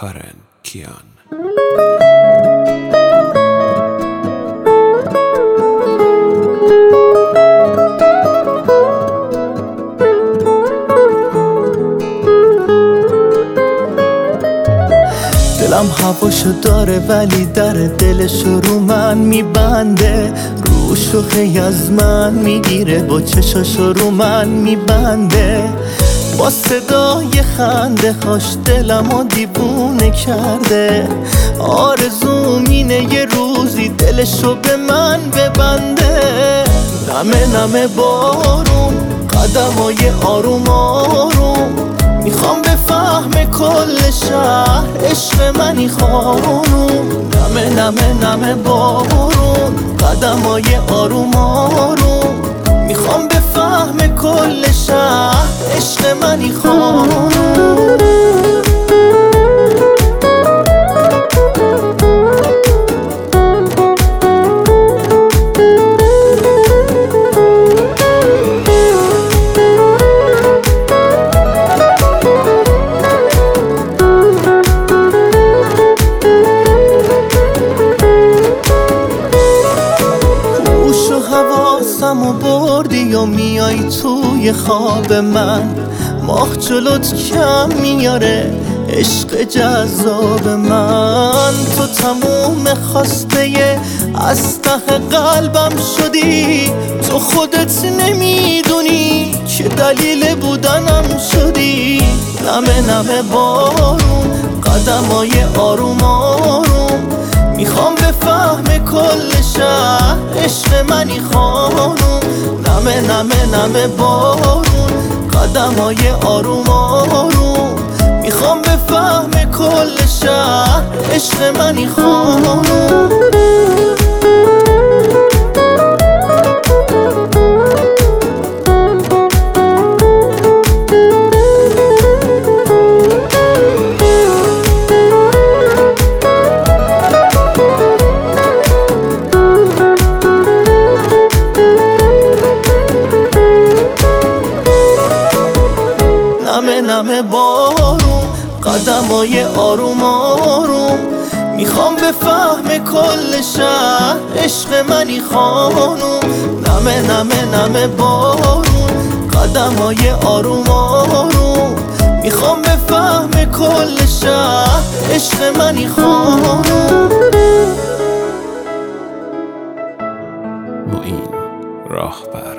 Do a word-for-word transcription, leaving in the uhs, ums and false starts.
کارن کیان. دلم هواشو داره ولی در دلشو رو من میبنده، روشو خی از من میگیره با چشاشو رو من میبنده، با صدای خنده هاش دلمو دیوونه کرده، آرزوم اینه یه روزی دلشو به من ببنده. نمه نمه بارون قدمای آروم آروم، میخوام بفهم کل شهر عشق منی خانوم. نمه نمه نمه بارون قدمای آروم آروم، میخوام بفهم کل شهر عشق منی خانوم. حواسمو بردی و میای توی خواب من، ماه جلوت کم میاره عشق جذاب من. تو تموم خواسته از ته قلبم شدی، تو خودت نمیدونی که دلیل بودنم شدی. نمه نمه بارون قدمای آروم آروم، میخوام بفهم کل شهر عشق منی خانوم. نمه نمه نمه بارون قدمای آروم آروم، میخوام بفهم کل شهر عشق منی خانوم. نمه نمه بارون قدمای آروم آروم، میخوام بفهم کل شهر عشق منی خانوم. نمه نمه نمه بارون قدمای آروم آروم، میخوام بفهم کل شهر عشق منی خانوم. معین راهبر.